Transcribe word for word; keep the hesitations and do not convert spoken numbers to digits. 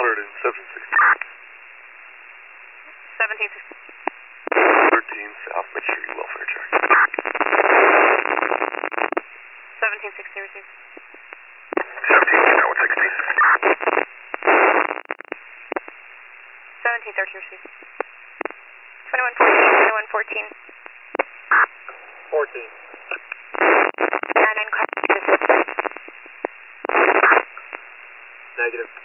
alert in seventeen sixty. seventeen sixty. thirteen South, make sure you welfare check. seventeen sixty received. seventeen, one sixty. seventeen thirty received. twenty-one fourteen, twenty-one fourteen. fourteen. nine nine car. Negative.